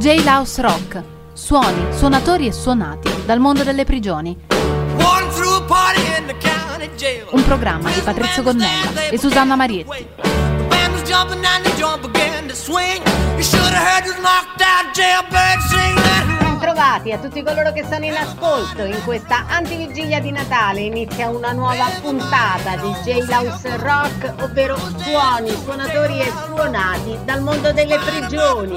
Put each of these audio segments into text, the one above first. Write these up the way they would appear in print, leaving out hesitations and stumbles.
Jailhouse Rock. Suoni, suonatori e suonati dal mondo delle prigioni. Un programma di Patrizio Gonnella e Susanna Marietti. Bentrovati a tutti coloro che sono in ascolto. In questa antivigilia di Natale inizia una nuova puntata di Jailhouse Rock, ovvero suoni, suonatori e suonati dal mondo delle prigioni.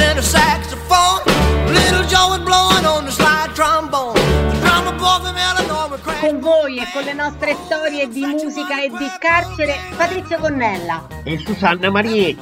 Con voi e con le nostre storie di musica e di carcere, Patrizio Gonnella e Susanna Marietti.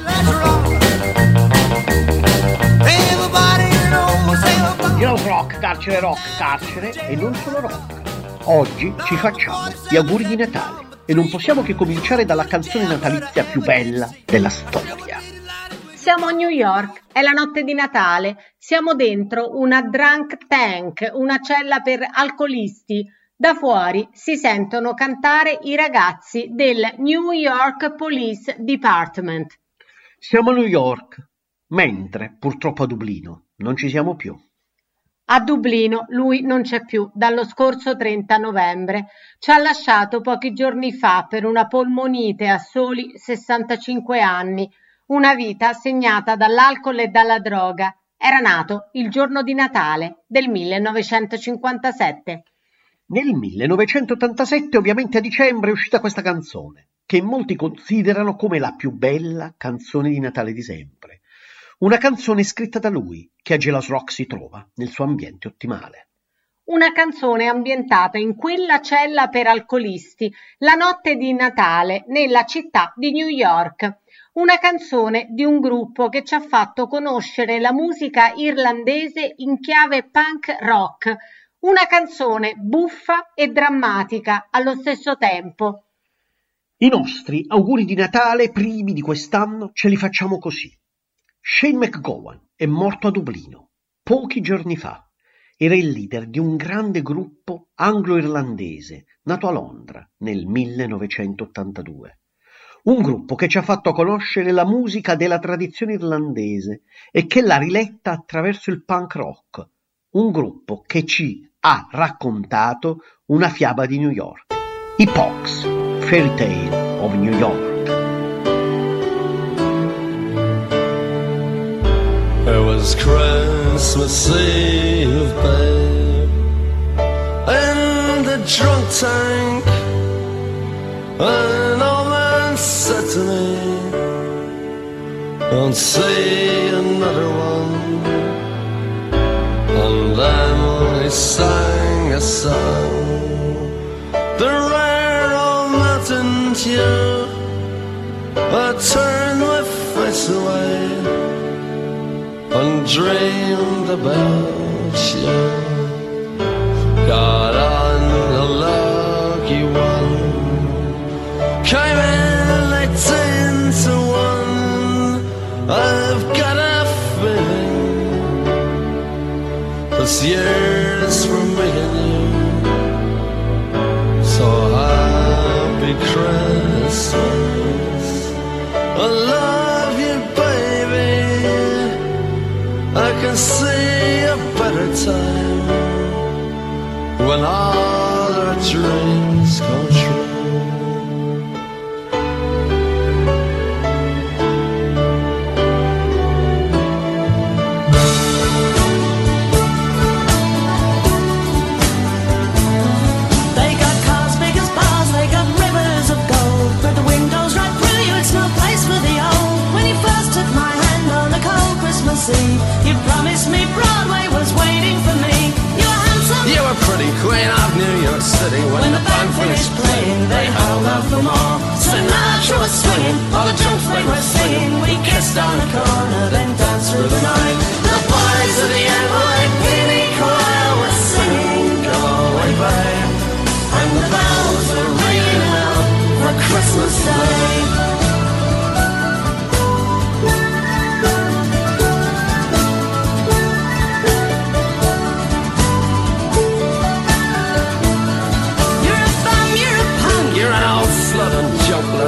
Jailhouse Rock, carcere e non solo rock. Oggi ci facciamo gli auguri di Natale e non possiamo che cominciare dalla canzone natalizia più bella della storia. Siamo a New York, è la notte di Natale, siamo dentro una drunk tank, una cella per alcolisti. Da fuori si sentono cantare i ragazzi del New York Police Department. Siamo a New York, mentre purtroppo a Dublino non ci siamo più. A Dublino lui non c'è più dallo scorso 30 novembre. Ci ha lasciato pochi giorni fa per una polmonite a soli 65 anni. Una vita segnata dall'alcol e dalla droga. Era nato il giorno di Natale del 1957. Nel 1987, ovviamente a dicembre, è uscita questa canzone, che molti considerano come la più bella canzone di Natale di sempre. Una canzone scritta da lui, che a Jailhouse Rock si trova nel suo ambiente ottimale. Una canzone ambientata in quella cella per alcolisti, la notte di Natale, nella città di New York. Una canzone di un gruppo che ci ha fatto conoscere la musica irlandese in chiave punk rock. Una canzone buffa e drammatica allo stesso tempo. I nostri auguri di Natale primi di quest'anno ce li facciamo così. Shane MacGowan è morto a Dublino pochi giorni fa. Era il leader di un grande gruppo anglo-irlandese nato a Londra nel 1982. Un gruppo che ci ha fatto conoscere la musica della tradizione irlandese e che l'ha riletta attraverso il punk rock. Un gruppo che ci ha raccontato una fiaba di New York. I Pogues, Fairy Tale of New York. It was Christmas Eve, babe, in the drunk tank. An old man said to me, "Don't see another one." And then he sang a song, the rare old mountain dew. I turned my face away and dreamed about you. Got on a lucky one, came in late 10 to 1. I've got a feeling this year's for me and you. So happy Christmas, I love you, baby. I can see a better time when all our dreams come true. They got cars big as bars, they got rivers of gold, but the windows right through you, it's no place for the old. When you first took my hand on a cold Christmas Eve, you promised me Broadway was waiting for me. You were handsome, You were pretty queen of New York City. When the band finished playing, they held out for more. Sinatra was swinging, all the junk we were singing. We kissed on the corner, then danced through the night. The boys of the NYPD choir were singing Go Away Babe, and the bells were ringing out for Christmas Day.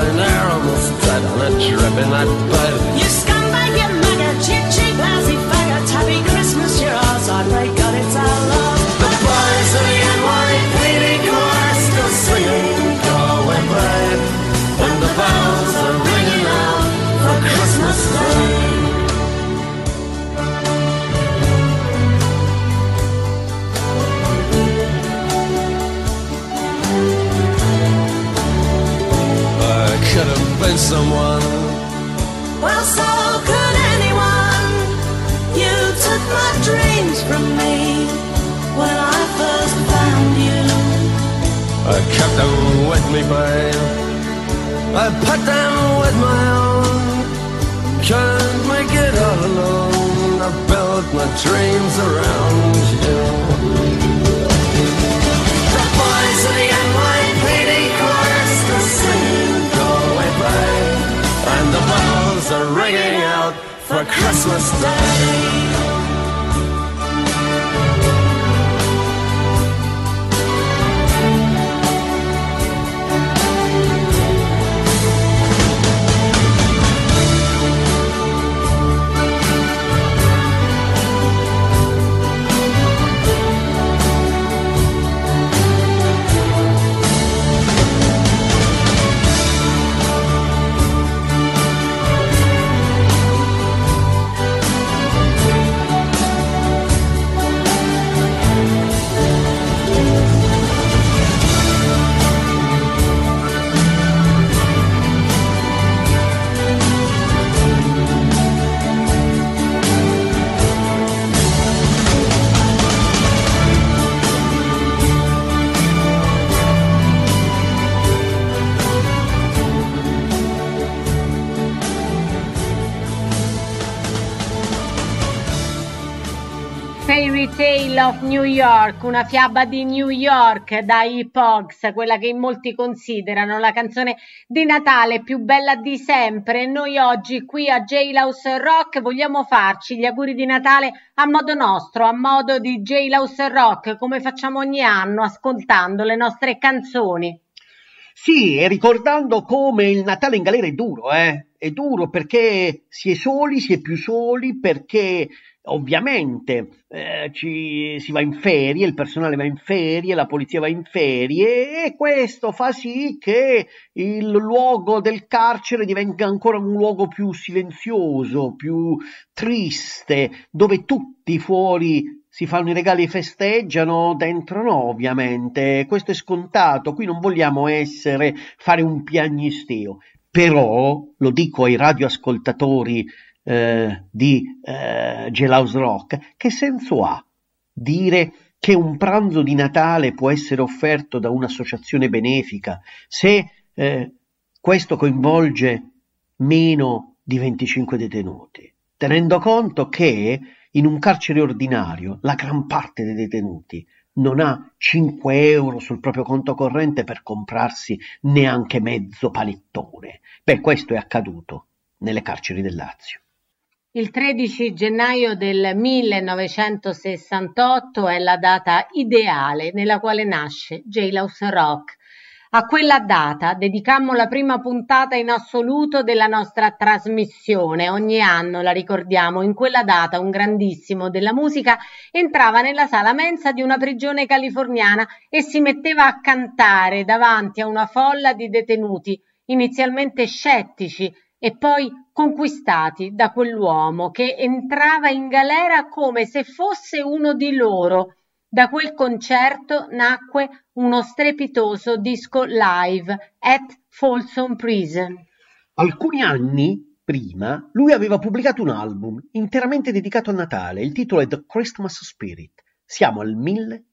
in that bed. You scumbag, you maggot, you cheap, lousy faggot. me, babe. I put them with my own. Can't make it all alone. I built my dreams around you. The boys of the NYPD chorus are singing Galway Bay, and the bells are ringing out for Christmas Day. Fairy Tale of New York, una fiaba di New York dai Pogues, quella che in molti considerano la canzone di Natale più bella di sempre. E noi oggi qui a Jailhouse Rock vogliamo farci gli auguri di Natale a modo nostro, a modo di Jailhouse Rock, come facciamo ogni anno ascoltando le nostre canzoni. Sì, e ricordando come il Natale in galera è duro, È duro perché si è soli, si è più soli, perché ovviamente si va in ferie, il personale va in ferie, la polizia va in ferie, e questo fa sì che il luogo del carcere divenga ancora un luogo più silenzioso, più triste, dove tutti fuori si fanno i regali e festeggiano, dentro no, ovviamente. Questo è scontato, qui non vogliamo fare un piagnisteo. Però, lo dico ai radioascoltatori di Jailhouse Rock, che senso ha dire che un pranzo di Natale può essere offerto da un'associazione benefica se questo coinvolge meno di 25 detenuti, tenendo conto che in un carcere ordinario la gran parte dei detenuti non ha 5 euro sul proprio conto corrente per comprarsi neanche mezzo panettone. Beh, questo è accaduto nelle carceri del Lazio. Il 13 gennaio del 1968 è la data ideale nella quale nasce Jailhouse Rock. A quella data dedicammo la prima puntata in assoluto della nostra trasmissione. Ogni anno la ricordiamo. In quella data un grandissimo della musica entrava nella sala mensa di una prigione californiana e si metteva a cantare davanti a una folla di detenuti, inizialmente scettici e poi conquistati da quell'uomo che entrava in galera come se fosse uno di loro. Da quel concerto nacque uno strepitoso disco live, At Folsom Prison. Alcuni anni prima lui aveva pubblicato un album interamente dedicato a Natale. Il titolo è The Christmas Spirit. Siamo al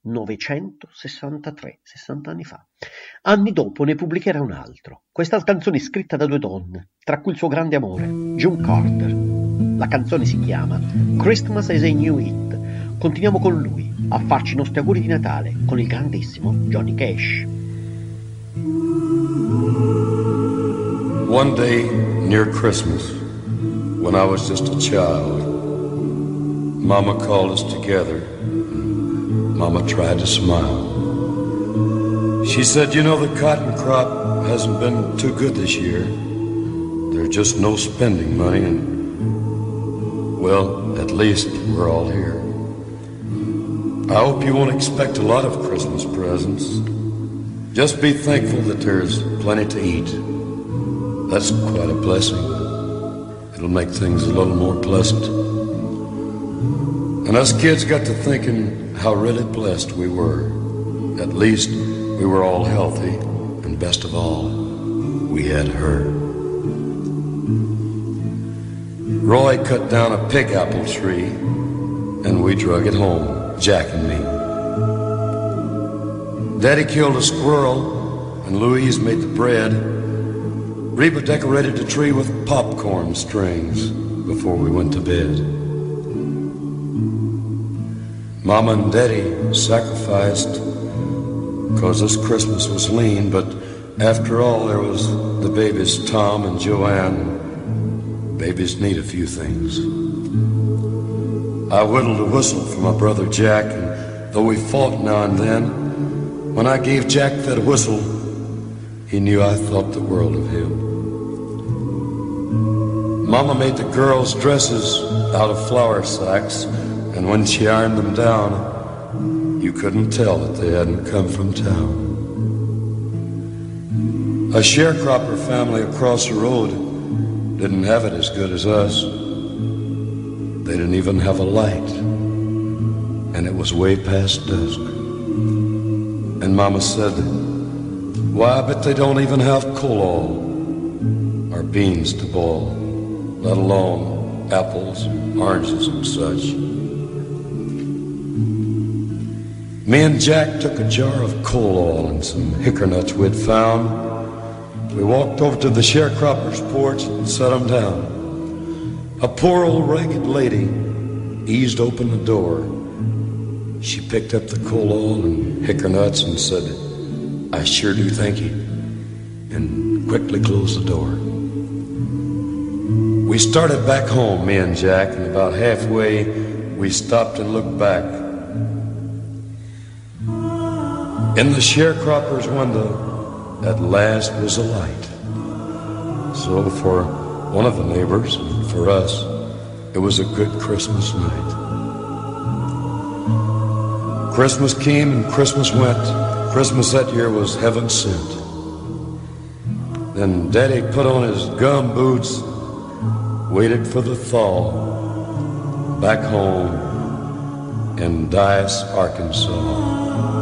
1963, 60 anni fa. Anni dopo ne pubblicherà un altro. Questa canzone è scritta da 2 donne, tra cui il suo grande amore, June Carter. La canzone si chiama Christmas as I Knew It. Continuiamo con lui a farci i nostri auguri di Natale con il grandissimo Johnny Cash. One day near Christmas, when I was just a child, Mama called us together. Mama tried to smile. She said, you know, the cotton crop hasn't been too good this year. There's just no spending money, and, well, at least we're all here. I hope you won't expect a lot of Christmas presents. Just be thankful that there's plenty to eat. That's quite a blessing. It'll make things a little more pleasant. And us kids got to thinking how really blessed we were. At least we were all healthy, and best of all, we had her. Roy cut down a pig apple tree, and we drug it home, Jack and me. Daddy killed a squirrel, and Louise made the bread. Reba decorated the tree with popcorn strings before we went to bed. Mama and Daddy sacrificed 'cause this Christmas was lean, but after all there was the babies Tom and Joanne. Babies need a few things. I whittled a whistle for my brother Jack, and though we fought now and then, when I gave Jack that whistle, he knew I thought the world of him. Mama made the girls' dresses out of flour sacks, and when she ironed them down, you couldn't tell that they hadn't come from town. A sharecropper family across the road didn't have it as good as us. They didn't even have a light, and it was way past dusk. And Mama said, "Why, I bet they don't even have coal oil or beans to boil, let alone apples, oranges, and such." Me and Jack took a jar of coal oil and some hickory nuts we'd found. We walked over to the sharecropper's porch and set them down. A poor old ragged lady eased open the door. She picked up the coal oil and hickory nuts and said, "I sure do thank you," and quickly closed the door. We started back home, me and Jack, and about halfway we stopped and looked back. In the sharecropper's window at last was a light. So for one of the neighbors, and for us, it was a good Christmas night. Christmas came and Christmas went. Christmas that year was heaven sent. Then Daddy put on his gum boots, waited for the thaw, back home in Dyess, Arkansas.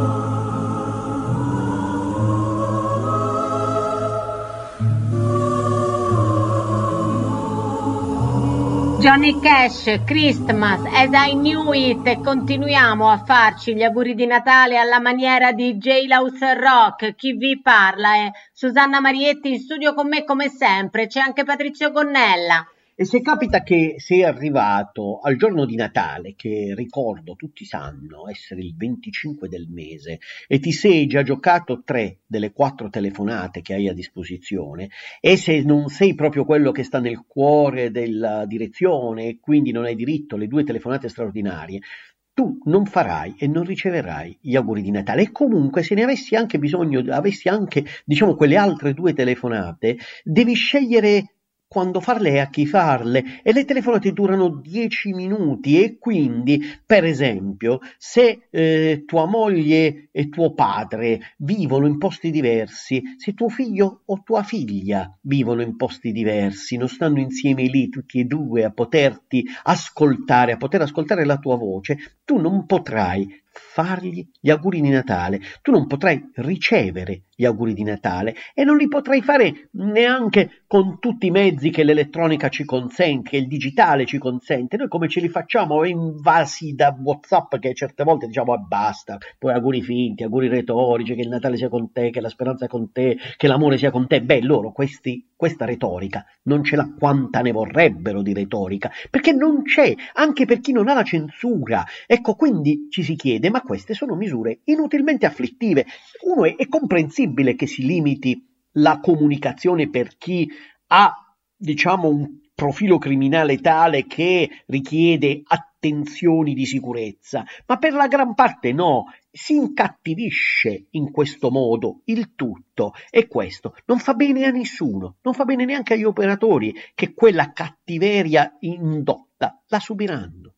Johnny Cash, Christmas as I Knew It, e continuiamo a farci gli auguri di Natale alla maniera di Jailhouse Rock. Chi vi parla è Susanna Marietti, in studio con me come sempre c'è anche Patrizio Gonnella. E se capita che sei arrivato al giorno di Natale, che ricordo tutti sanno essere il 25 del mese, e ti sei già giocato 3 delle 4 telefonate che hai a disposizione, e se non sei proprio quello che sta nel cuore della direzione e quindi non hai diritto alle 2 telefonate straordinarie, tu non farai e non riceverai gli auguri di Natale. E comunque, se ne avessi anche bisogno, avessi anche, diciamo, quelle altre 2 telefonate, devi scegliere quando farle e a chi farle, e le telefonate durano 10 minuti, e quindi, per esempio, se tua moglie e tuo padre vivono in posti diversi, se tuo figlio o tua figlia vivono in posti diversi, non stanno insieme lì tutti e due a poterti ascoltare, a poter ascoltare la tua voce, tu non potrai fargli gli auguri di Natale, tu non potrai ricevere gli auguri di Natale, e non li potrai fare neanche con tutti i mezzi che l'elettronica ci consente, che il digitale ci consente. Noi come ce li facciamo invasi da WhatsApp, che certe volte diciamo basta, poi auguri finti, auguri retorici, che il Natale sia con te, che la speranza sia con te, che l'amore sia con te. Beh, loro questa retorica non ce l'ha, quanta ne vorrebbero di retorica, perché non c'è, anche per chi non ha la censura. Ecco, quindi ci si chiede, ma queste sono misure inutilmente afflittive. Uno è comprensibile che si limiti la comunicazione per chi ha, diciamo, un profilo criminale tale che richiede attenzioni di sicurezza, ma per la gran parte no, si incattivisce in questo modo il tutto, e questo non fa bene a nessuno, non fa bene neanche agli operatori, che quella cattiveria indotta la subiranno.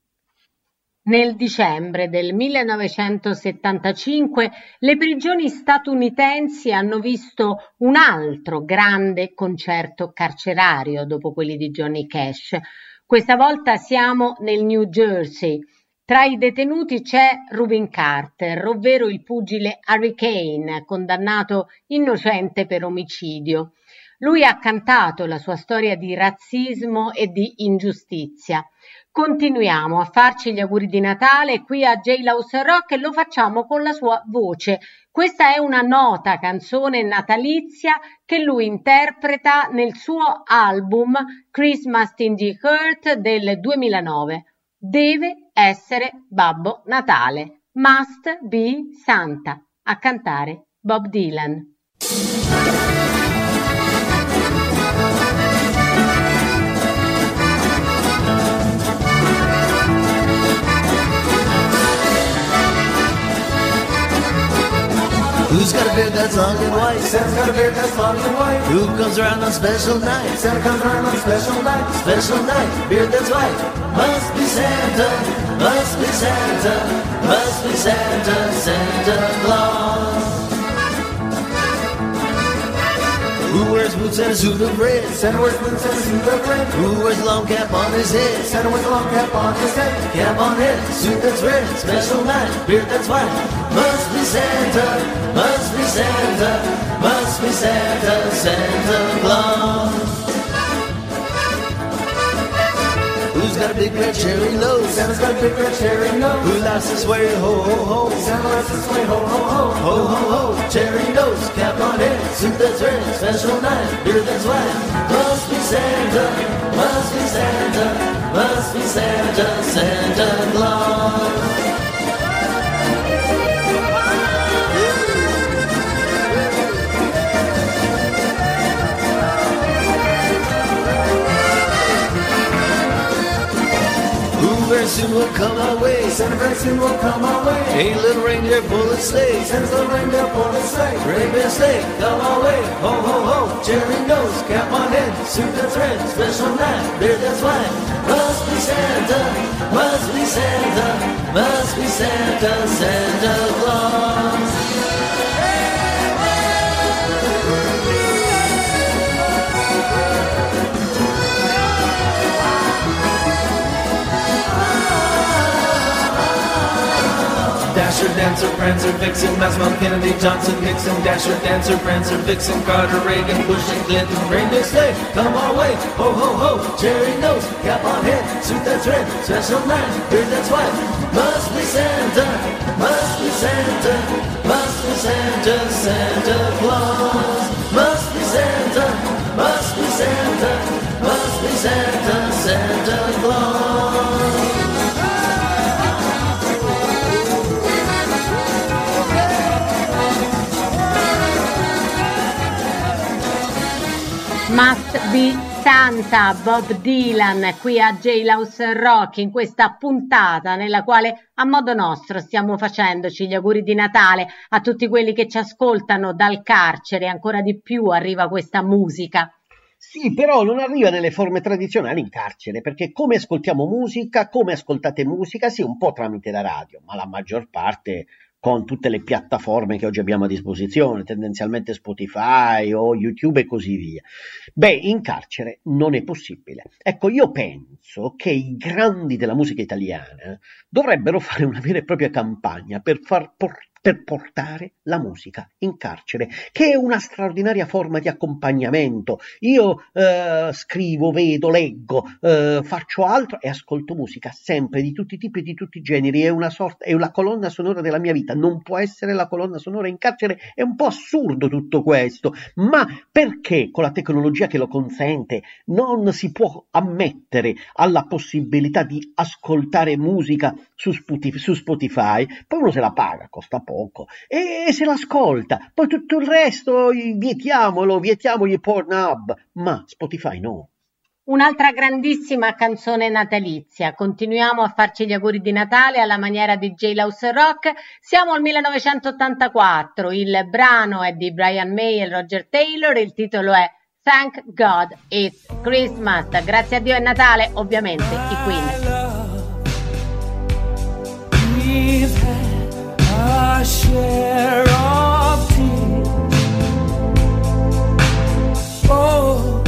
Nel dicembre del 1975 le prigioni statunitensi hanno visto un altro grande concerto carcerario dopo quelli di Johnny Cash. Questa volta siamo nel New Jersey. Tra i detenuti c'è Rubin Carter, ovvero il pugile Harry Kane, condannato innocente per omicidio. Lui ha cantato la sua storia di razzismo e di ingiustizia. Continuiamo a farci gli auguri di Natale qui a Jailhouse Rock e lo facciamo con la sua voce. Questa è una nota canzone natalizia che lui interpreta nel suo album Christmas in the Heart del 2009. Deve essere Babbo Natale. Must be Santa. A cantare Bob Dylan. Who's got a beard that's long and white? Santa's got a beard that's long and white. Who comes around on special night? Santa comes around on special night. Special night, beard that's white. Must be Santa, must be Santa, must be Santa, Santa Claus. Who wears boots and a suit of red? Santa wears boots and a suit of red. Who wears a long cap on his head? Santa wears a long cap on his head. Cap on head, suit that's red. Special night, beard that's white. Must be Santa, must be Santa, must be Santa, Santa Claus. Who's got a big red cherry nose? Santa's got a big red cherry nose. Who likes to sway ho ho ho? Santa likes to sway ho ho ho. Ho ho ho, cherry nose, cap on head, suit that's red, special night, beard that's white. Must be Santa, must be Santa, must be Santa, Santa Claus. Very soon will come our way. Santa very soon will come our way. Hey, little reindeer, pull a sleigh. Santa's little reindeer, pull a sleigh. Great big sleigh, come our way. Ho, ho, ho, cherry nose, cap on head, suit that's red, special night, beard that's white. Must be Santa, must be Santa, must be Santa, Santa Claus. Dasher, Dancer, Prancer, Vixen, Maxwell, Kennedy, Johnson, Nixon, Dasher, Dancer, Prancer, Vixen, Carter, Reagan, Bush, and Clinton, reindeer sleigh, come our way, ho, ho, ho, cherry nose, cap on head, suit that's red, special night, beard that's white, must be Santa, must be Santa, must be Santa, Santa Claus, must be Santa, must be Santa, must be Santa, Santa Claus. Must be Santa, Bob Dylan, qui a Jailhouse Rock, in questa puntata nella quale a modo nostro stiamo facendoci gli auguri di Natale a tutti quelli che ci ascoltano dal carcere. Ancora di più arriva questa musica. Sì, però non arriva nelle forme tradizionali in carcere, perché come ascoltiamo musica, come ascoltate musica, sì, un po' tramite la radio, ma la maggior parte con tutte le piattaforme che oggi abbiamo a disposizione, tendenzialmente Spotify o YouTube e così via. Beh, in carcere non è possibile. Ecco, io penso che i grandi della musica italiana dovrebbero fare una vera e propria campagna per portare la musica in carcere, che è una straordinaria forma di accompagnamento. Io scrivo, vedo, leggo, faccio altro e ascolto musica sempre di tutti i tipi e di tutti i generi. È la colonna sonora della mia vita. Non può essere la colonna sonora in carcere. È un po' assurdo tutto questo, ma perché con la tecnologia che lo consente non si può ammettere alla possibilità di ascoltare musica su Spotify? Poi uno se la paga, costa poco, e se l'ascolta, poi tutto il resto vietiamo gli Pornhub, ma Spotify no. Un'altra grandissima canzone natalizia. Continuiamo a farci gli auguri di Natale alla maniera di Jailhouse Rock. Siamo al 1984, il brano è di Brian May e Roger Taylor, il titolo è Thank God It's Christmas. Grazie a Dio è Natale, ovviamente i Queen. A share of tears. Oh,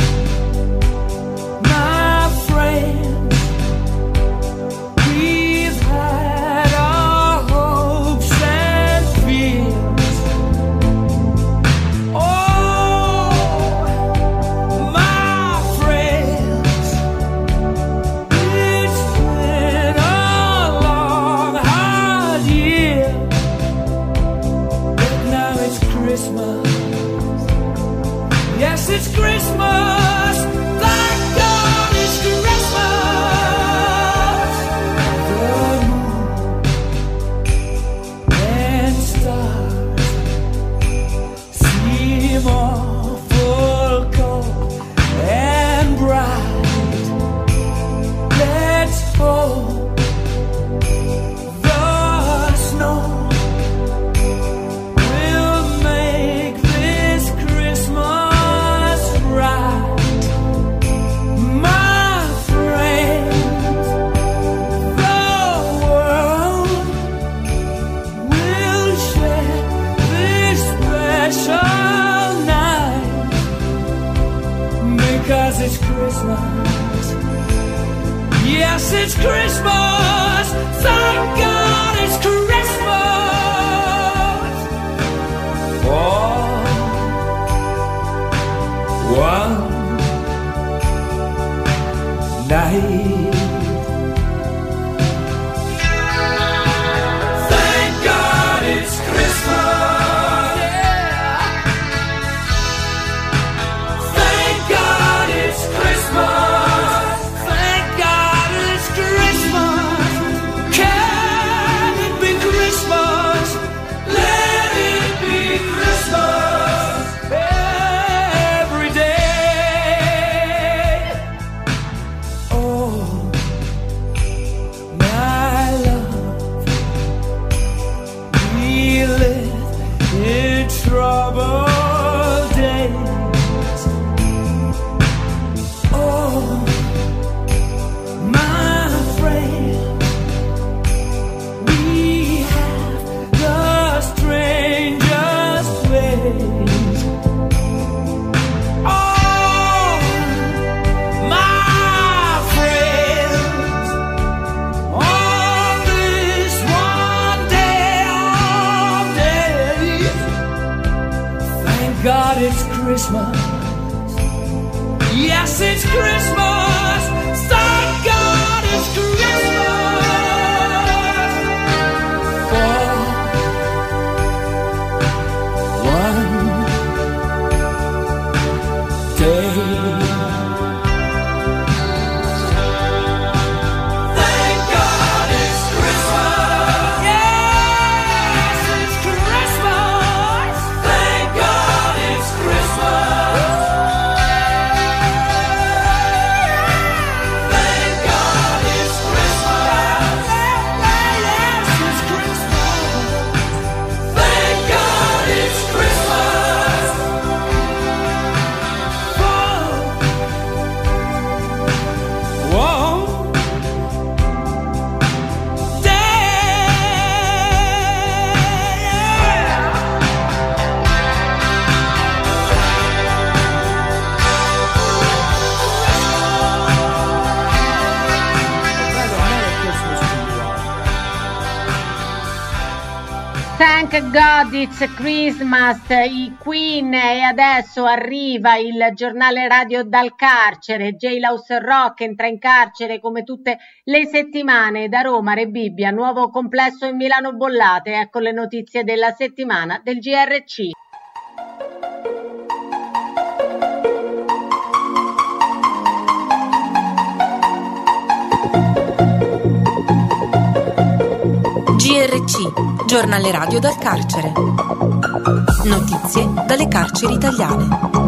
my friend, we've had our hopes and fears. Oh, Christmas. Thank God it's Christmas. For one night. Thank God it's Christmas. Yeah. Thank God it's Christmas. Thank God it's Christmas. Can it be Christmas? Let it be Christmas every day. Oh, my love, we live in troubled days. Oh, my friend, we have the strangest ways. Oh, my friends, on this one day of days, thank God it's Christmas. Yes, it's Christmas. Thank God it's Christmas. For one day. Thank God it's Christmas. Yes, it's Christmas. Thank God it's Christmas. Thank God it's Christmas. Yes, it's Christmas. Thank God it's Christmas. Whoa. Thank God it's Christmas, i Queen, e adesso arriva il giornale radio dal carcere. Jailhouse Rock entra in carcere come tutte le settimane. Da Roma, Rebibbia, nuovo complesso in Milano Bollate. Ecco le notizie della settimana del GRC. GRC, giornale radio dal carcere. Notizie dalle carceri italiane.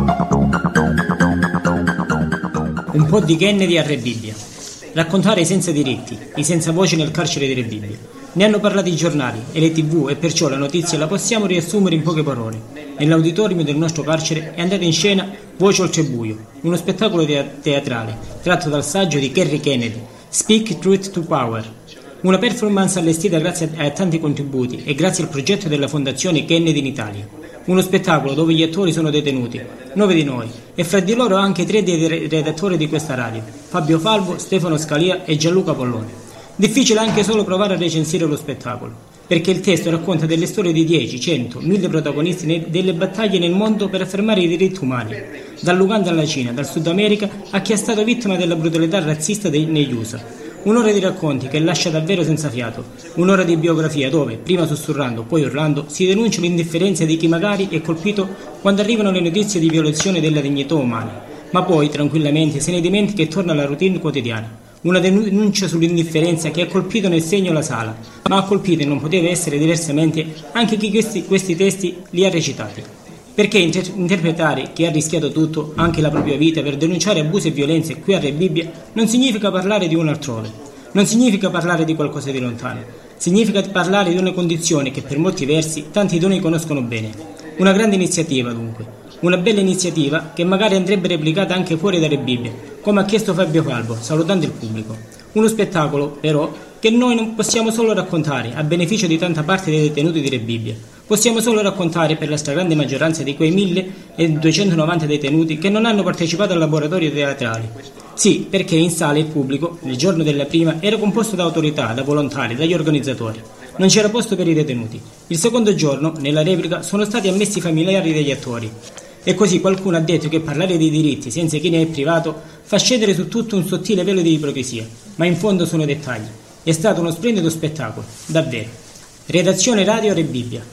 Un po' di Kennedy a Rebibbia. Raccontare i senza diritti, i senza voce nel carcere di Rebibbia. Ne hanno parlato i giornali e le TV e perciò la notizia la possiamo riassumere in poche parole. Nell'auditorium del nostro carcere è andata in scena Voce oltre buio, uno spettacolo teatrale tratto dal saggio di Kerry Kennedy, Speak Truth to Power. Una performance allestita grazie a tanti contributi e grazie al progetto della Fondazione Kennedy in Italia. Uno spettacolo dove gli attori sono detenuti, 9 di noi, e fra di loro anche 3 dei redattori di questa radio, Fabio Falvo, Stefano Scalia e Gianluca Pollone. Difficile anche solo provare a recensire lo spettacolo, perché il testo racconta delle storie di 10, 100, 1000 protagonisti delle battaglie nel mondo per affermare i diritti umani, dall'Uganda alla Cina, dal Sud America a chi è stato vittima della brutalità razzista negli USA. Un'ora di racconti che lascia davvero senza fiato, un'ora di biografia dove, prima sussurrando, poi urlando, si denuncia l'indifferenza di chi magari è colpito quando arrivano le notizie di violazione della dignità umana, ma poi tranquillamente se ne dimentica e torna alla routine quotidiana. Una denuncia sull'indifferenza che ha colpito nel segno la sala, ma ha colpito e non poteva essere diversamente anche chi questi testi li ha recitati. Perché interpretare chi ha rischiato tutto, anche la propria vita, per denunciare abusi e violenze qui a Rebibbia non significa parlare di un altrove, non significa parlare di qualcosa di lontano, significa parlare di una condizione che per molti versi tanti di noi conoscono bene. Una grande iniziativa dunque, una bella iniziativa che magari andrebbe replicata anche fuori da Rebibbia, come ha chiesto Fabio Falvo, salutando il pubblico. Uno spettacolo, però, che noi non possiamo solo raccontare a beneficio di tanta parte dei detenuti di Rebibbia. Possiamo solo raccontare per la stragrande maggioranza di quei 1290 detenuti che non hanno partecipato al laboratorio teatrale. Sì, perché in sala il pubblico, il giorno della prima, era composto da autorità, da volontari, dagli organizzatori. Non c'era posto per i detenuti. Il secondo giorno, nella replica, sono stati ammessi i familiari degli attori. E così qualcuno ha detto che parlare dei diritti senza chi ne è privato fa scendere su tutto un sottile velo di ipocrisia, ma in fondo sono dettagli. È stato uno splendido spettacolo, davvero. Redazione Radio Re Bibbia.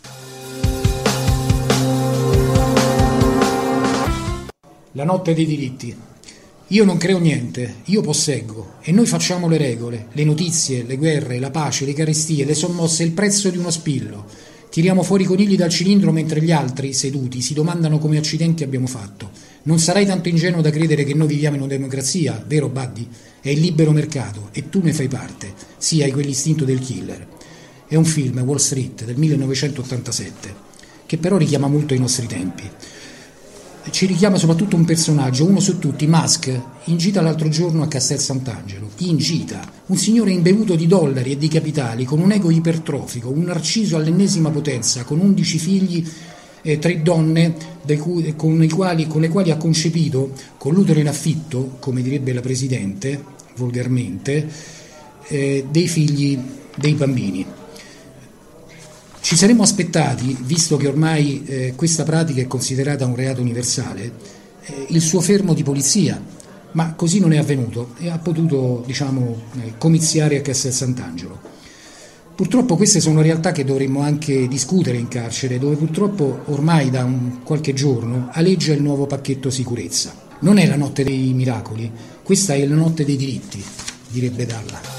La notte dei diritti. Io non creo niente, io posseggo, e noi facciamo le regole, le notizie, le guerre, la pace, le carestie, le sommosse, il prezzo di uno spillo. Tiriamo fuori i conigli dal cilindro mentre gli altri, seduti, si domandano come accidenti abbiamo fatto. Non sarai tanto ingenuo da credere che noi viviamo in una democrazia, vero Buddy? È il libero mercato, e tu ne fai parte. Sì, hai quell'istinto del killer. È un film, Wall Street, del 1987, che però richiama molto i nostri tempi. Ci richiama soprattutto un personaggio, uno su tutti, Musk, in gita l'altro giorno a Castel Sant'Angelo. In gita, un signore imbevuto di dollari e di capitali, con un ego ipertrofico, un narciso all'ennesima potenza, con 11 figli e 3 donne con le quali ha concepito, con l'utero in affitto, come direbbe la Presidente, volgarmente, dei figli, dei bambini. Ci saremmo aspettati, visto che ormai questa pratica è considerata un reato universale, il suo fermo di polizia, ma così non è avvenuto e ha potuto, comiziare a Castel Sant'Angelo. Purtroppo queste sono realtà che dovremmo anche discutere in carcere, dove purtroppo ormai da qualche giorno aleggia il nuovo pacchetto sicurezza. Non è la notte dei miracoli, questa è la notte dei diritti, direbbe Dalla.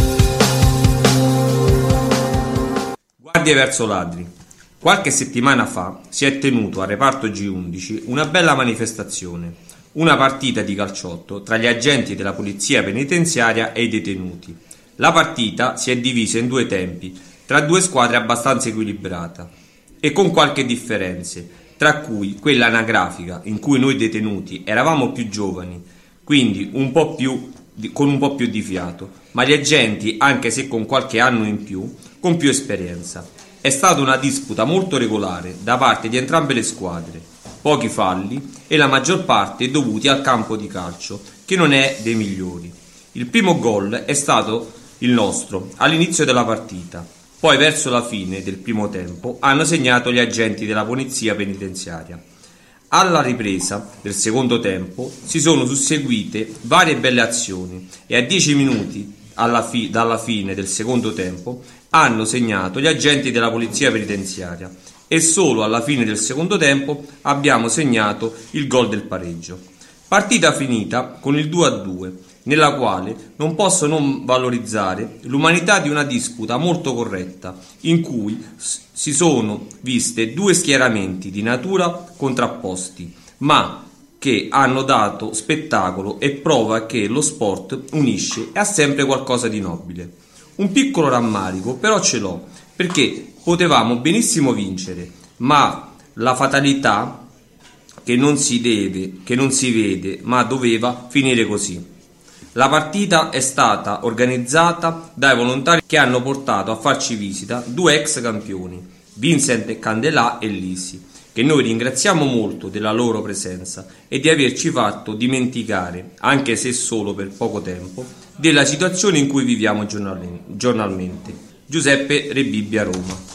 Guardie verso ladri. Qualche settimana fa si è tenuto al reparto G11 una bella manifestazione, una partita di calciotto tra gli agenti della polizia penitenziaria e i detenuti. La partita si è divisa in 2 tempi, tra 2 squadre abbastanza equilibrata e con qualche differenze, tra cui quella anagrafica in cui noi detenuti eravamo più giovani, quindi con un po' più di fiato, ma gli agenti, anche se con qualche anno in più, con più esperienza. È stata una disputa molto regolare da parte di entrambe le squadre, pochi falli e la maggior parte dovuti al campo di calcio, che non è dei migliori. Il primo gol è stato il nostro all'inizio della partita, poi verso la fine del primo tempo hanno segnato gli agenti della polizia penitenziaria. Alla ripresa del secondo tempo si sono susseguite varie belle azioni e a 10 minuti dalla fine del secondo tempo hanno segnato gli agenti della polizia penitenziaria e solo alla fine del secondo tempo abbiamo segnato il gol del pareggio. Partita finita con il 2-2, nella quale non posso non valorizzare l'umanità di una disputa molto corretta, in cui si sono viste 2 schieramenti di natura contrapposti, ma che hanno dato spettacolo e prova che lo sport unisce e ha sempre qualcosa di nobile. Un piccolo rammarico però ce l'ho, perché potevamo benissimo vincere, ma la fatalità che non si vede, ma doveva finire così. La partita è stata organizzata dai volontari che hanno portato a farci visita 2 ex campioni, Vincent Candelà e Lisi, che noi ringraziamo molto della loro presenza e di averci fatto dimenticare, anche se solo per poco tempo, della situazione in cui viviamo giornalmente. Giuseppe Re Bibbia, Roma.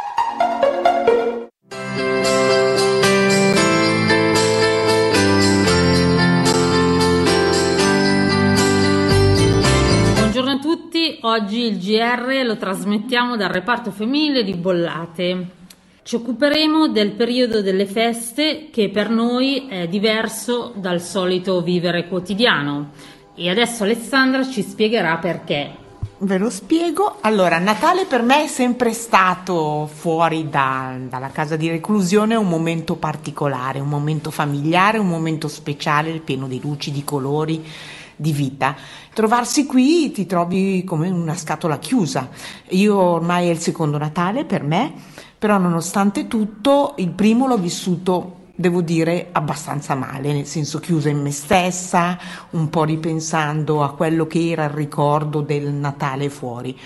Buongiorno a tutti, oggi il GR lo trasmettiamo dal reparto femminile di Bollate. Ci occuperemo del periodo delle feste, che per noi è diverso dal solito vivere quotidiano, e adesso Alessandra ci spiegherà perché. Ve lo spiego. Allora, Natale per me è sempre stato, fuori dalla casa di reclusione, un momento particolare, un momento familiare, un momento speciale, pieno di luci, di colori, di vita. Trovarsi qui ti trovi come in una scatola chiusa. Io ormai è il secondo Natale per me, però nonostante tutto il primo l'ho vissuto, devo dire, abbastanza male, nel senso chiusa in me stessa, un po' ripensando a quello che era il ricordo del Natale fuori.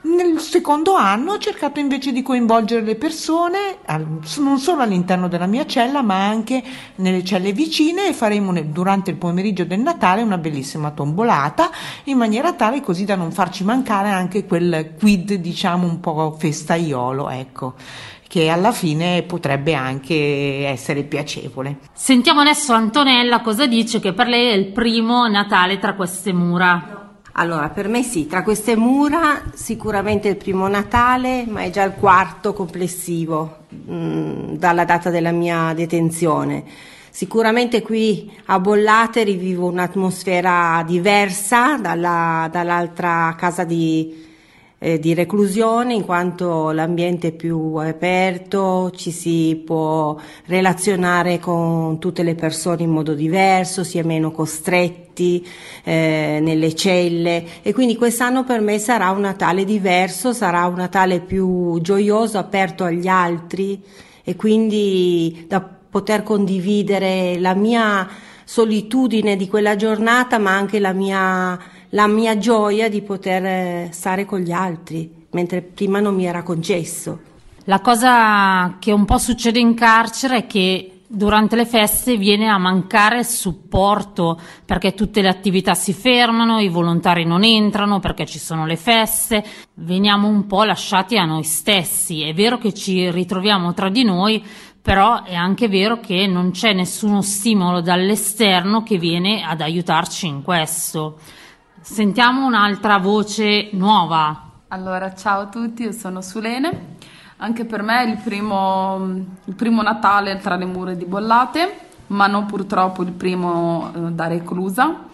Nel secondo anno ho cercato invece di coinvolgere le persone, non solo all'interno della mia cella, ma anche nelle celle vicine, e faremo durante il pomeriggio del Natale una bellissima tombolata, in maniera tale così da non farci mancare anche quel quid, diciamo, un po' festaiolo, ecco, che alla fine potrebbe anche essere piacevole. Sentiamo adesso Antonella cosa dice, che per lei è il primo Natale tra queste mura. Allora, per me sì, tra queste mura sicuramente il primo Natale, ma è già il quarto complessivo dalla data della mia detenzione. Sicuramente qui a Bollate rivivo un'atmosfera diversa dall'altra casa di reclusione, in quanto l'ambiente è più aperto, ci si può relazionare con tutte le persone in modo diverso, si è meno costretti nelle celle, e quindi quest'anno per me sarà un Natale diverso, sarà un Natale più gioioso, aperto agli altri, e quindi da poter condividere la mia solitudine di quella giornata, ma anche la mia gioia di poter stare con gli altri, mentre prima non mi era concesso. La cosa che un po' succede in carcere è che durante le feste viene a mancare il supporto, perché tutte le attività si fermano, i volontari non entrano perché ci sono le feste, veniamo un po' lasciati a noi stessi. È vero che ci ritroviamo tra di noi, però è anche vero che non c'è nessuno stimolo dall'esterno che viene ad aiutarci in questo. Sentiamo un'altra voce nuova. Allora, ciao a tutti, io sono Sulene. Anche per me è il primo Natale tra le mura di Bollate, ma non purtroppo il primo da reclusa.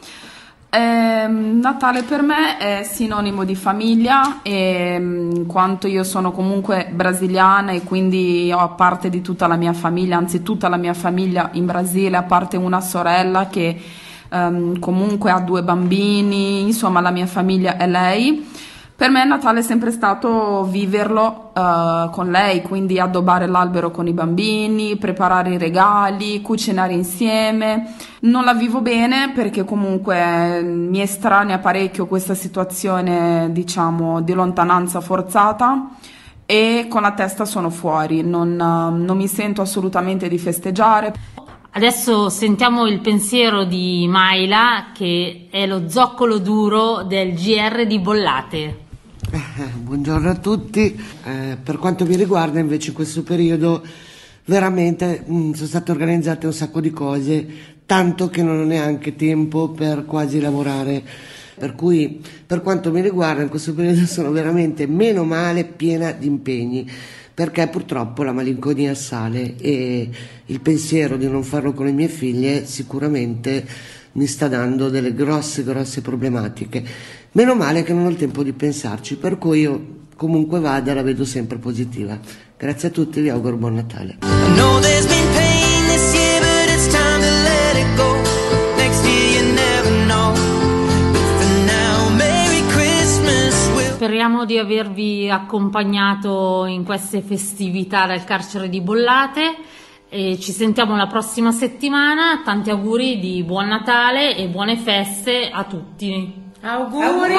Natale per me è sinonimo di famiglia, e in quanto io sono comunque brasiliana e quindi ho parte di tutta la mia famiglia, anzi tutta la mia famiglia in Brasile, a parte una sorella che comunque ha 2 bambini, insomma la mia famiglia è lei. Per me Natale è sempre stato viverlo con lei, quindi addobbare l'albero con i bambini, preparare i regali, cucinare insieme. Non la vivo bene perché comunque mi estranea parecchio questa situazione, diciamo, di lontananza forzata, e con la testa sono fuori, non mi sento assolutamente di festeggiare. Adesso sentiamo il pensiero di Maila, che è lo zoccolo duro del GR di Bollate. Buongiorno a tutti. Per quanto mi riguarda, invece, in questo periodo veramente sono state organizzate un sacco di cose, tanto che non ho neanche tempo per quasi lavorare. Per cui, per quanto mi riguarda, in questo periodo sono veramente, meno male, piena di impegni, perché purtroppo la malinconia sale e il pensiero di non farlo con le mie figlie sicuramente mi sta dando delle grosse problematiche. Meno male che non ho il tempo di pensarci, per cui io comunque vada la vedo sempre positiva. Grazie a tutti, vi auguro buon Natale. Speriamo di avervi accompagnato in queste festività dal carcere di Bollate, e ci sentiamo la prossima settimana. Tanti auguri di buon Natale e buone feste a tutti. Auguri!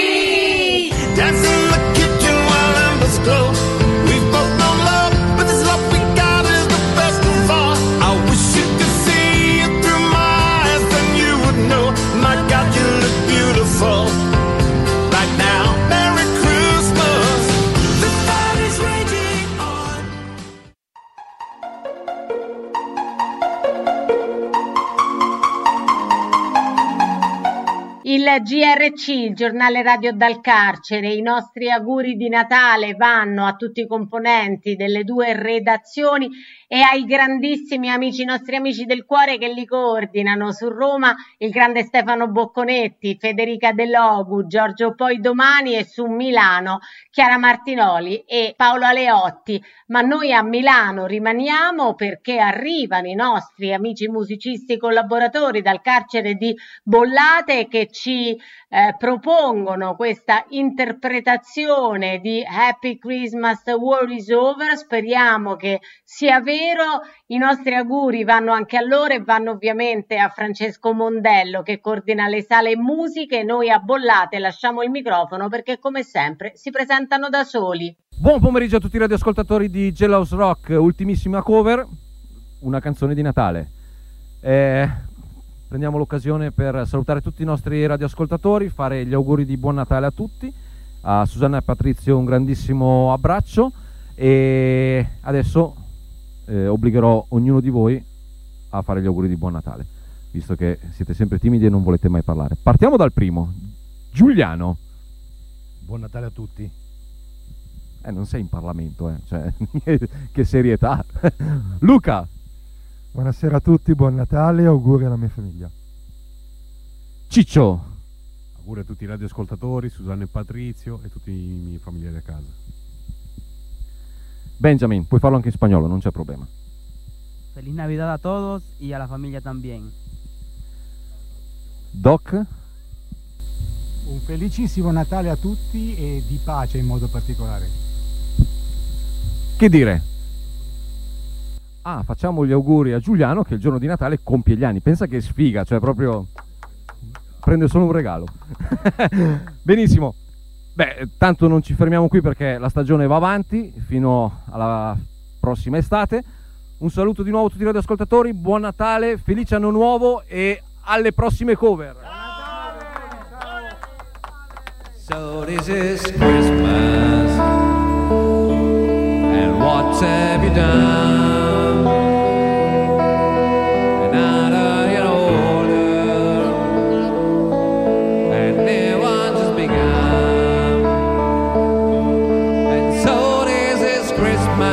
Il GRC, il giornale radio dal carcere, i nostri auguri di Natale vanno a tutti i componenti delle 2 redazioni e ai grandissimi amici, i nostri amici del cuore che li coordinano. Su Roma il grande Stefano Bocconetti, Federica De Logu, Giorgio Poi Domani, e su Milano Chiara Martinoli e Paolo Aleotti. Ma noi a Milano rimaniamo perché arrivano i nostri amici musicisti collaboratori dal carcere di Bollate che ci ci propongono questa interpretazione di Happy Christmas, the War is Over. Speriamo che sia vero. I nostri auguri vanno anche a loro e vanno ovviamente a Francesco Mondello che coordina le sale musiche. Noi a Bollate lasciamo il microfono perché come sempre si presentano da soli. Buon pomeriggio a tutti i radioascoltatori di Jailhouse Rock, ultimissima cover, una canzone di Natale. Prendiamo l'occasione per salutare tutti i nostri radioascoltatori, fare gli auguri di buon Natale a tutti, a Susanna e Patrizio un grandissimo abbraccio e adesso obbligherò ognuno di voi a fare gli auguri di buon Natale, visto che siete sempre timidi e non volete mai parlare. Partiamo dal primo, Giuliano. Buon Natale a tutti. Non sei in Parlamento, cioè, che serietà. Luca. Buonasera a tutti, buon Natale e auguri alla mia famiglia. Ciccio. Auguri a tutti i radioascoltatori, Susanna e Patrizio e tutti i miei familiari a casa. Benjamin, puoi farlo anche in spagnolo, non c'è problema. Feliz Navidad a todos y a la familia también. Doc. Un felicissimo Natale a tutti e di pace in modo particolare. Che dire? Facciamo gli auguri a Giuliano che il giorno di Natale compie gli anni. Pensa che sfiga, cioè proprio prende solo un regalo. Benissimo. Beh, tanto non ci fermiamo qui perché la stagione va avanti fino alla prossima estate. Un saluto di nuovo a tutti i radioascoltatori, buon Natale, felice anno nuovo e alle prossime cover. So this is Christmas, and what have you done? And now that you're older, and new one just begun. And so this is Christmas.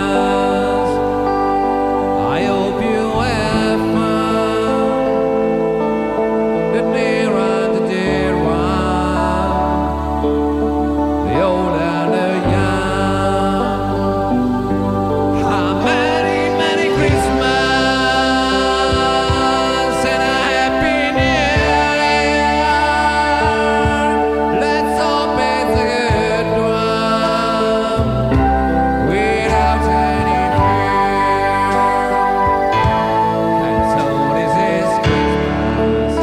I hope you have fun. The near and the dear one, the old and the young. A merry, merry Christmas and a happy new year. Let's hope it's a good one without any fear. And so this is Christmas,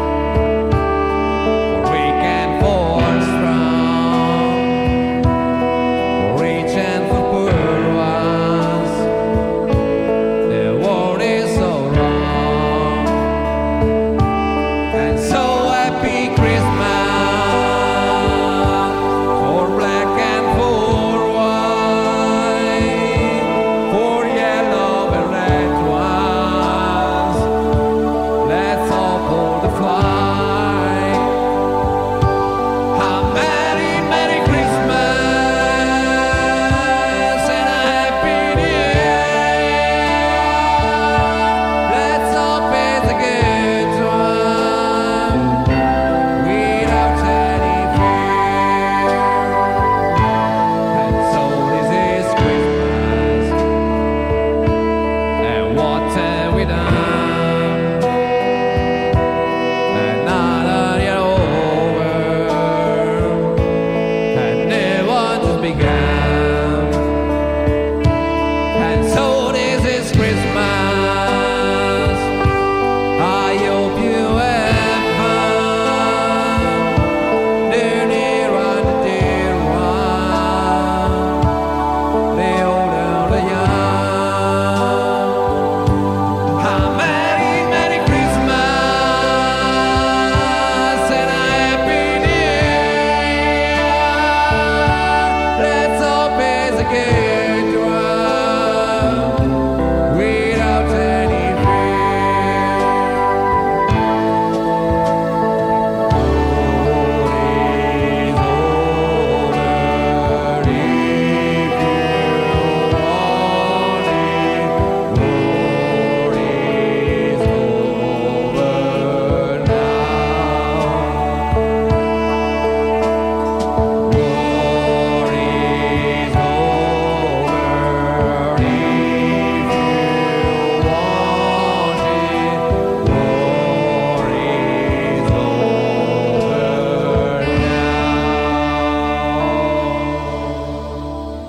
for weak and for strong, for rich and for poor ones. The world is so wrong, and so happy Christmas for black and for white, for yellow and red ones. Let's all hold the flight. A merry, merry Christmas and a happy new year. Let's hope it's a good one without any fear. And so this is Christmas, and what have we done? And now that you're over, and new one just begun. And so this is Christmas. I hope you have fun. The near and the dear one, the old and the young. A merry, merry Christmas and a happy new year. Let's all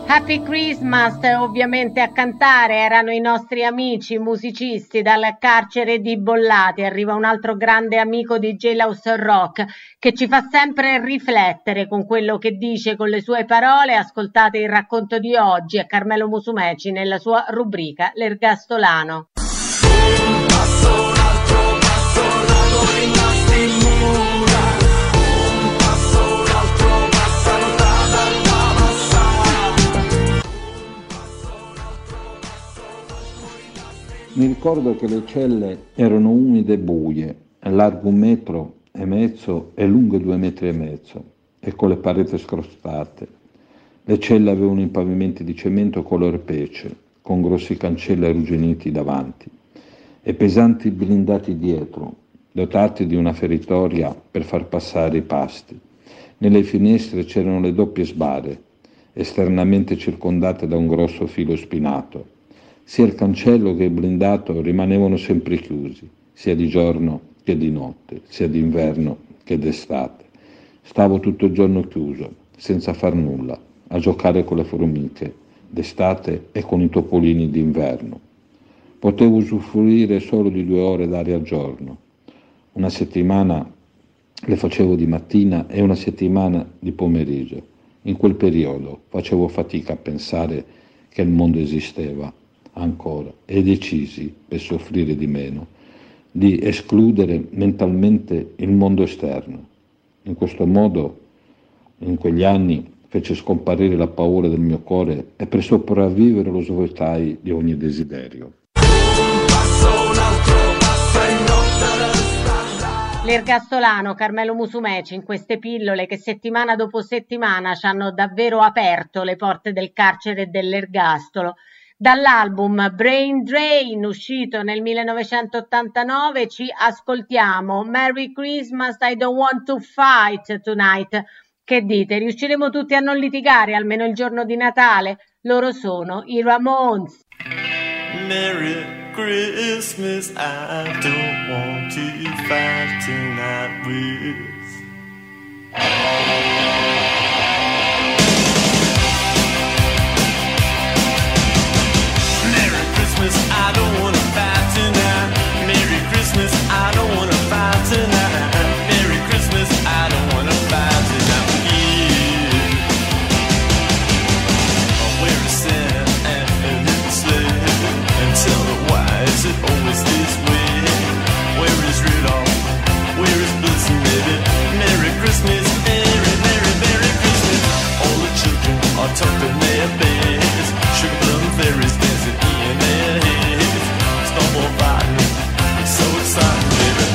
Happy Christmas, ovviamente a cantare erano i nostri amici musicisti dal carcere di Bollate. Arriva un altro grande amico di Jailhouse Rock che ci fa sempre riflettere con quello che dice, con le sue parole. Ascoltate il racconto di oggi a Carmelo Musumeci nella sua rubrica L'Ergastolano. Mi ricordo che le celle erano umide e buie, largo 1,5 metri e lunghe 2,5 metri, e con le pareti scrostate. Le celle avevano i pavimenti di cemento color pece, con grossi cancelli arrugginiti davanti, e pesanti blindati dietro, dotati di una feritoria per far passare i pasti. Nelle finestre c'erano le doppie sbarre, esternamente circondate da un grosso filo spinato. Sia il cancello che il blindato rimanevano sempre chiusi, sia di giorno che di notte, sia d'inverno che d'estate. Stavo tutto il giorno chiuso, senza far nulla, a giocare con le formiche d'estate e con i topolini d'inverno. Potevo usufruire solo di 2 ore d'aria al giorno. Una settimana le facevo di mattina e una settimana di pomeriggio. In quel periodo facevo fatica a pensare che il mondo esisteva ancora, e decisi, per soffrire di meno, di escludere mentalmente il mondo esterno. In questo modo, in quegli anni, fece scomparire la paura del mio cuore e per sopravvivere lo svuotai di ogni desiderio. L'Ergastolano, Carmelo Musumeci, in queste pillole che settimana dopo settimana ci hanno davvero aperto le porte del carcere e dell'ergastolo. Dall'album Brain Drain, uscito nel 1989, ci ascoltiamo Merry Christmas, I Don't Want to Fight Tonight. Che dite? Riusciremo tutti a non litigare almeno il giorno di Natale? Loro sono i Ramones. Merry Christmas, I don't want to fight tonight with. I don't wanna fight tonight. Merry Christmas, I don't wanna fight tonight. Merry Christmas, I don't wanna fight tonight with you. I'll wear a Santa and a sled and tell her why is it always this way? Where is Rudolph? Where is Blitzen, baby? Merry Christmas, Merry, Merry, Merry Christmas. All the children are tucked in their beds. Sugar plum fairies dancing in their heads. Snowball fighting, it's so exciting, baby.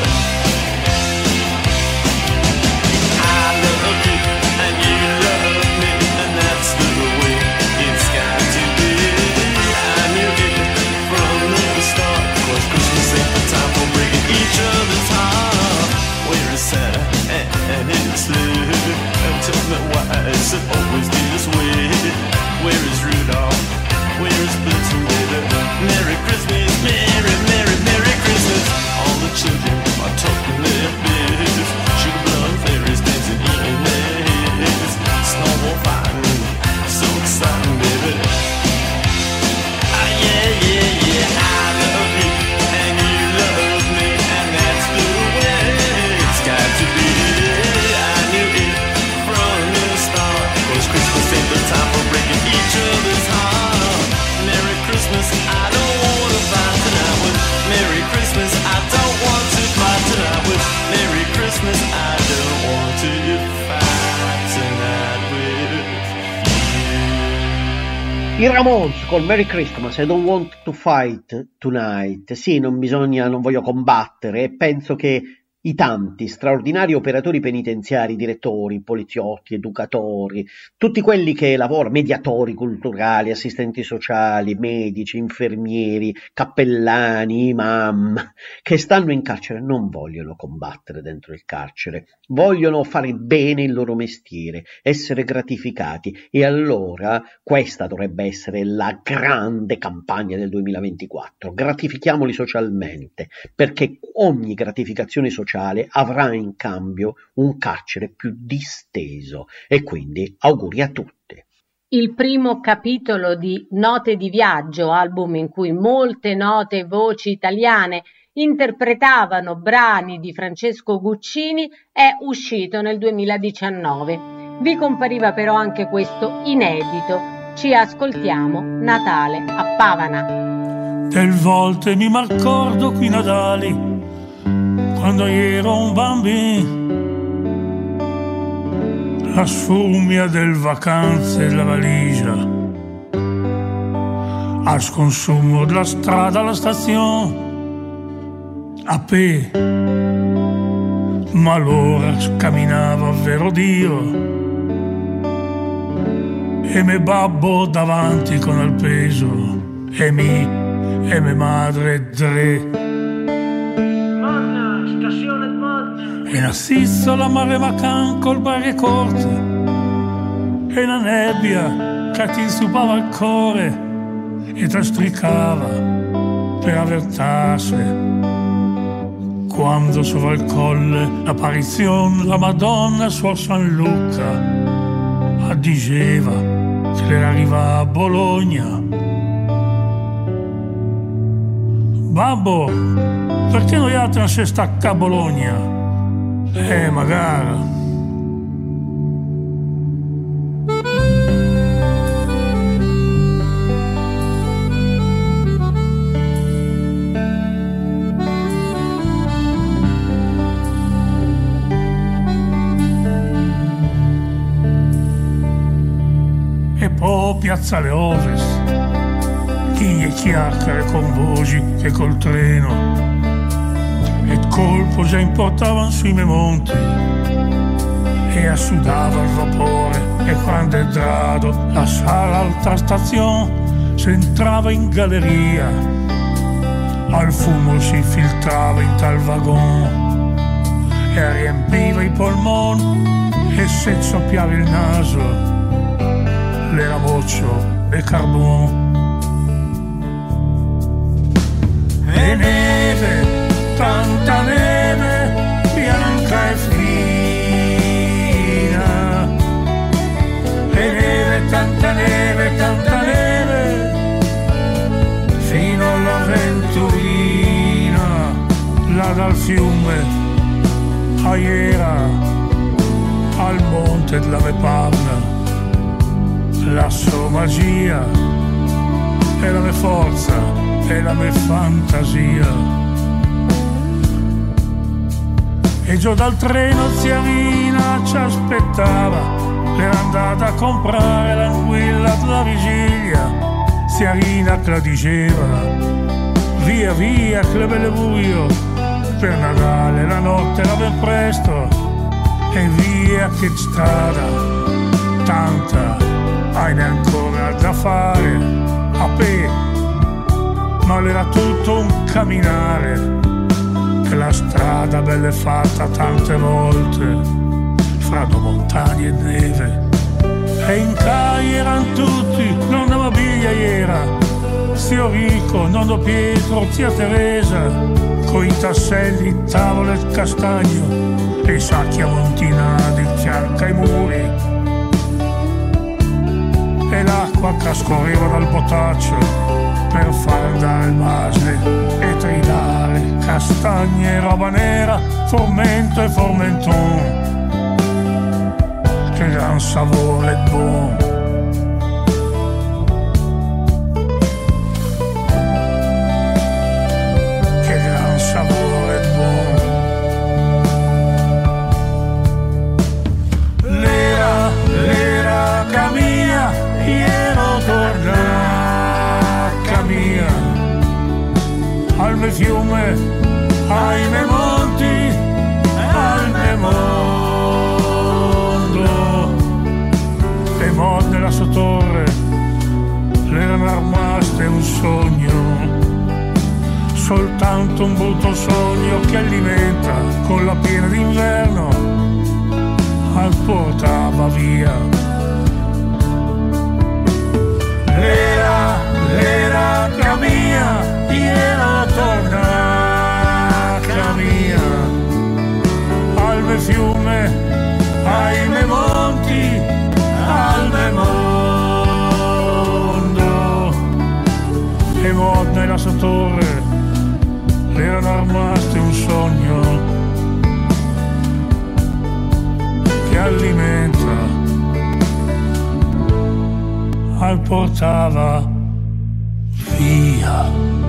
I love you and you love me, and that's the way it's got to be. I knew it from the start, 'cause Christmas ain't the time for breaking each other's heart. Where is Santa and his sled? And tell me why is it always this way? Where is Rudolph? Where is Blitzen, baby? Merry Christmas, Merry, Merry, Merry Christmas. All the children are tucked in their beds. Sugar plum fairies dancing in their heads. Snowball fighting, so exciting, baby. Ah, yeah, yeah, yeah. I love you and you love me, and that's the way it's got to be. I knew it from the start, 'cause Christmas ain't the time for breaking each other's heart. Merry Christmas, I don't want to fight tonight with. Merry Christmas, I don't want to fight tonight with. Merry Christmas, I don't want to fight tonight with. I Ramones col Merry Christmas, I don't want to fight tonight. Sì, non voglio combattere, e penso che i tanti straordinari operatori penitenziari, direttori, poliziotti, educatori, tutti quelli che lavorano, mediatori culturali, assistenti sociali, medici, infermieri, cappellani, imam, che stanno in carcere, non vogliono combattere dentro il carcere, vogliono fare bene il loro mestiere, essere gratificati, e allora questa dovrebbe essere la grande campagna del 2024. Gratifichiamoli socialmente, perché ogni gratificazione sociale avrà in cambio un carcere più disteso, e quindi auguri a tutti. il primo capitolo di Note di viaggio, album in cui molte note voci italiane interpretavano brani di Francesco Guccini, è uscito nel 2019. Vi compariva però anche questo inedito. Ci ascoltiamo Natale a Pavana. Del volte mi m'accordo qui Natali, quando ero un bambino, la sfumia del vacanze e la valigia, al sconsumo della strada alla stazione, a pe, ma allora camminava vero Dio, e me babbo davanti con il peso, e me madre tre. Modena, stazione di Modena. E nassisso la mare vacan col bare corte, e la nebbia che ti insupava il cuore e ti stricava per avvertarsi. Quando sopra il colle l'apparizione la Madonna suor San Luca diceva che le arriva a Bologna. Babbo, perché noi altri non si stacca a Bologna? Magari. E poi Piazzale Ovest, chi e chiacchiere con voci che col treno, e il colpo già importavano sui miei monti, e assudava il vapore, e quando è entrato la sala alta stazione, si entrava in galleria, al fumo si infiltrava in tal vagon, e riempiva i polmoni, e se soffiava il naso, l'era boccio e carbone. E neve, tanta neve, bianca e fina. E neve, tanta neve, fino alla Venturina, là dal fiume a Iera, al monte della Mepavna. La sua magia è la mia forza, è la mia fantasia. E giù dal treno zia Mina ci aspettava, era andata a comprare l'anguilla della vigilia. Zia Rina che la diceva, via via che le belle buio, per Natale la notte era ben presto, e via che strada, tanta hai ne ancora da fare, a pe, ma era tutto un camminare, che la strada bella è fatta tante volte, fra due montagne e neve, e in calle erano tutti, nonna Mabiglia era, zio Rico, nonno Pietro, zia Teresa, coi tasselli, tavole e castagno, e i sacchi ammontinati fianco ai muri, e l'acqua che scorreva dal botaccio per far andare il masle e tridare castagne e roba nera, formento e formenton, che gran sapore e buon. Che gran sapore e buon. L'era camia, ero tornata mia, al mio fiume, ai miei monti, al mio mondo. Le morte la sua torre, l'erano rimaste un sogno, soltanto un brutto sogno che alimenta con la piena d'inverno, al portava via. L'era mia, ero tornata mia, al mio fiume, ai miei monti, al mio mondo. la sua torre le erano rimaste un sogno che alimenta al portava via.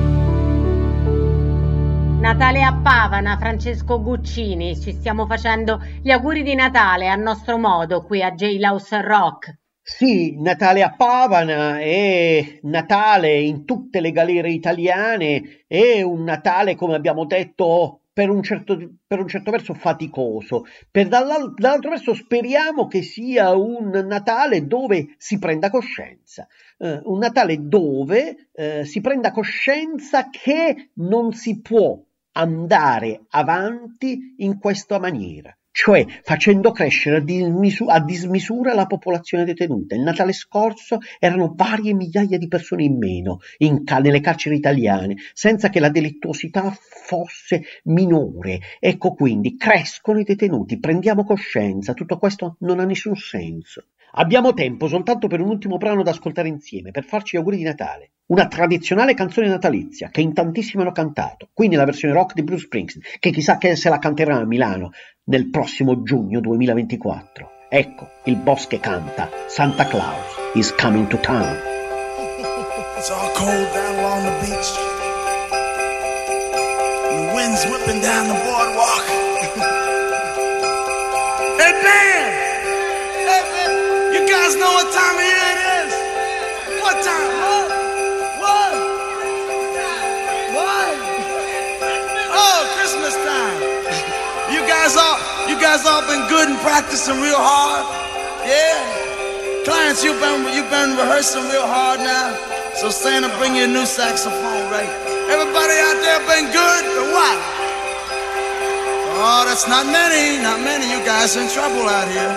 Natale a Pavana, Francesco Guccini, ci stiamo facendo gli auguri di Natale a nostro modo qui a Jailhouse Rock. Sì, Natale a Pavana e Natale in tutte le galere italiane e un Natale, come abbiamo detto, per un certo verso faticoso. Dall'altro verso speriamo che sia un Natale dove si prenda coscienza. Un Natale dove si prenda coscienza che non si può andare avanti in questa maniera, cioè facendo crescere a dismisura la popolazione detenuta. Il Natale scorso erano varie migliaia di persone in meno nelle carceri italiane, senza che la delittuosità fosse minore. Ecco, quindi crescono i detenuti, prendiamo coscienza, tutto questo non ha nessun senso. Abbiamo tempo soltanto per un ultimo brano da ascoltare insieme, per farci gli auguri di Natale. Una tradizionale canzone natalizia che in tantissimi hanno cantato, qui nella versione rock di Bruce Springsteen, che chissà che se la canterà a Milano nel prossimo giugno 2024. Ecco il boss che canta Santa Claus is coming to town. It's all cold down along the beach. The wind's whipping down the boardwalk. Hey man! Hey man! You guys know what time of year it is? What time? What? Oh, Christmas time. You guys all been good and practicing real hard. Yeah. Clients, you've been rehearsing real hard now. So Santa, bring you a new saxophone, right? Everybody out there been good or what? Oh, that's not many. You guys in trouble out here.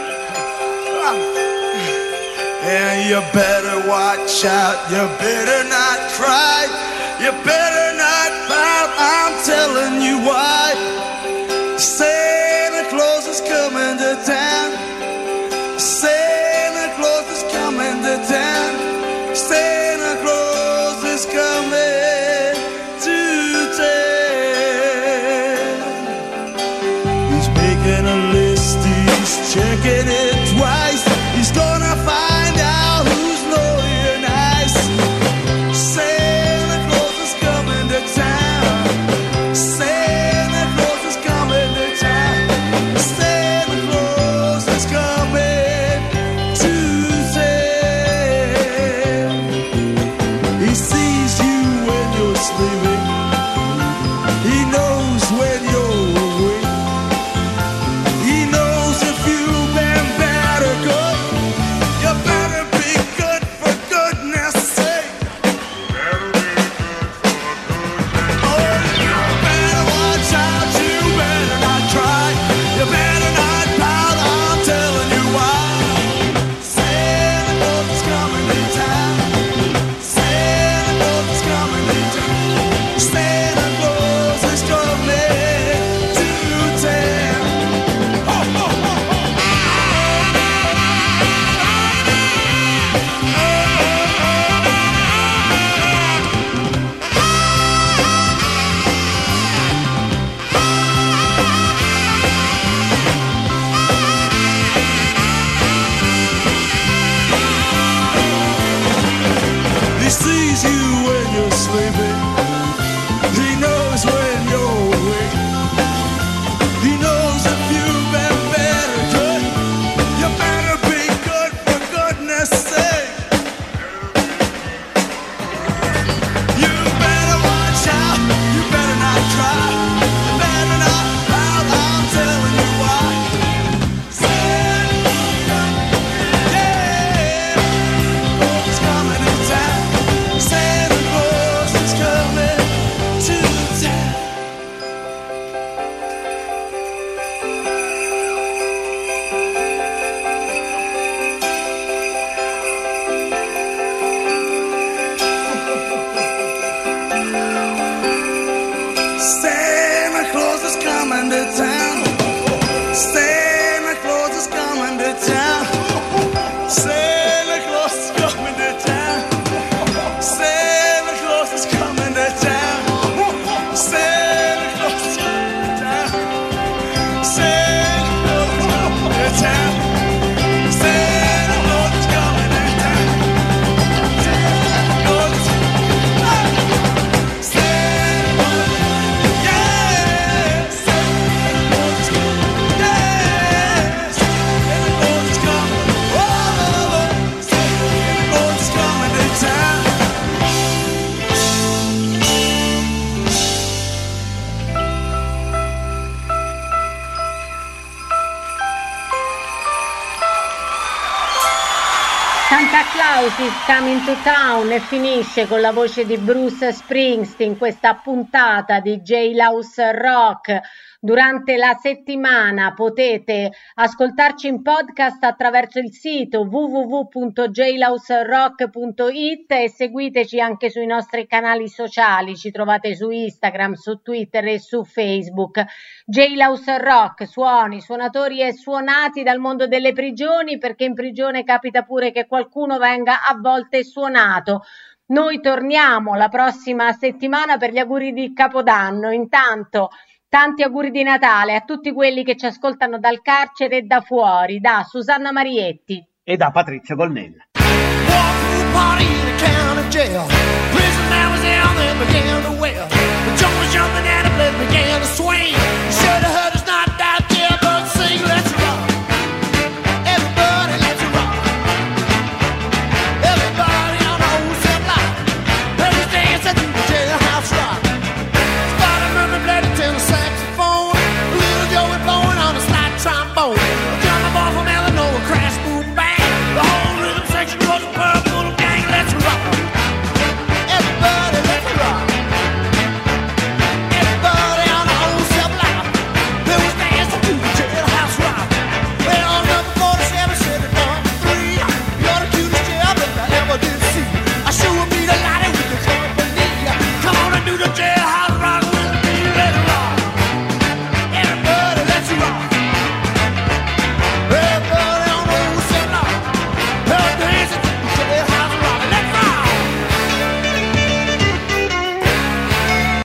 And you better watch out. You better not cry. You better not pout. I'm telling you why. Santa Claus is coming to town. Santa Claus is coming to town. Santa Claus is coming to town. He's making a list, he's checking it twice. He's gonna find out who's naughty and nice. Santa Claus is coming to town. Santa Claus is coming to town. Santa Claus is coming to town. He sees you when you're sleeping. He knows when you're awake. He knows if you've been bad or good. You better be good for goodness sake. Oh, you better watch out. You better not try. You better not pout. I'm telling you why. Santa Claus is coming to town. Santa Claus is coming to town. Santa Claus is coming to town. Ho, ho, ho, ho. He sees you when you're sleeping. He knows when you're awake. He knows if you've been bad or good. You better be good for goodness sake. You better watch out. You better not try. You better not pout. I'm telling you why. Santa, yeah, Claus is coming to town. Santa Claus is coming to town. Santa Claus is coming to town. Santa Claus is coming to town. Santa Claus is coming to town. Santa Claus is coming Santa Claus is coming to town e finisce con la voce di Bruce Springsteen questa puntata di Jailhouse Rock. Durante la settimana potete ascoltarci in podcast attraverso il sito www.jailhouserock.it e seguiteci anche sui nostri canali sociali, ci trovate su Instagram, su Twitter e su Facebook. Jailhouse Rock, suoni, suonatori e suonati dal mondo delle prigioni, perché in prigione capita pure che qualcuno venga a volte suonato. Noi torniamo la prossima settimana per gli auguri di Capodanno. Intanto tanti auguri di Natale a tutti quelli che ci ascoltano dal carcere e da fuori, da Susanna Marietti e da Patrizio Colnella. Party in the county jail. Prison man was down there, began to wail. The joint was jumping and the blood began to swing. Should have heard